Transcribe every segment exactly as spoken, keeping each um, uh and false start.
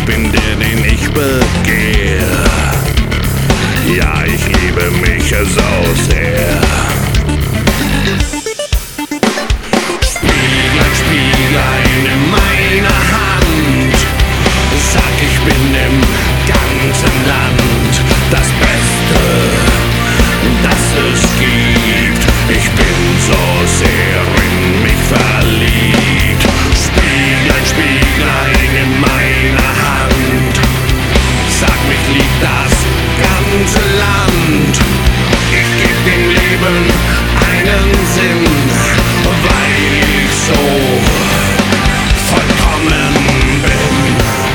bin der, den ich begehr. Ja, ich liebe mich so sehr. Spieglein, Spieglein in meiner Hand, sag, ich bin im ganzen Land das Beste, das es gibt. Ich bin so sehr in mich verliebt. Spieglein, Spieglein in meiner Hand, sag, mich liebt das ganze Land. Ich geb dem Leben einen Sinn, weil ich so vollkommen bin.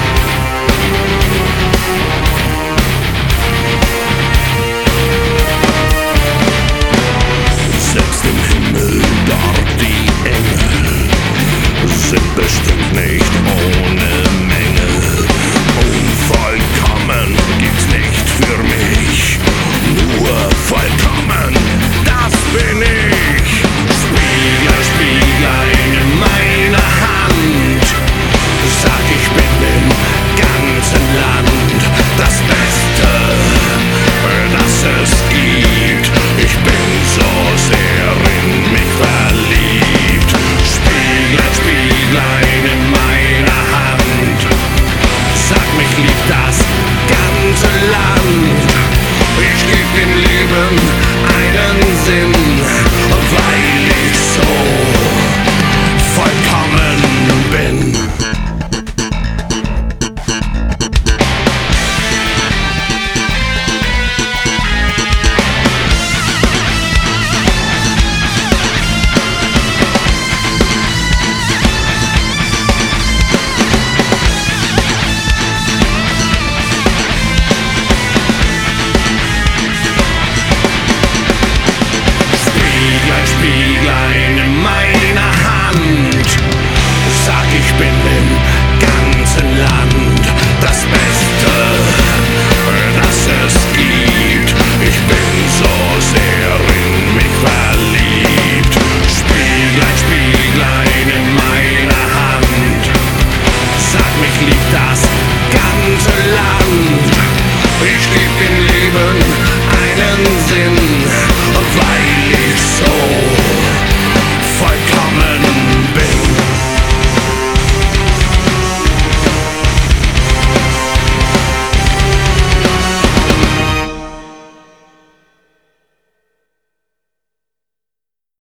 Selbst im Himmel dort die Engel sind bestimmt nicht ohne Mängel. Unvollkommen gibt's nicht für mich, nur vollkommen, das bin ich. Spieglein, Spieglein in meiner Hand, sag, ich bin im ganzen Land das Beste, das es gibt. Ich bin so sehr in mich verliebt. Spieglein, Spieglein in meiner Hand, sag, mich liebt das ganze Land. Ich geb dem Leben einen Sinn, weil ich so vollkommen bin. Spieglein, Spieglein in meiner Hand, sag, ich bin im ganzen Land das Beste, das es gibt. Ich bin so sehr in mich verliebt. Spieglein, Spieglein in meiner Hand, sag, mich liebt das ganze Land. Ich geb dem Leben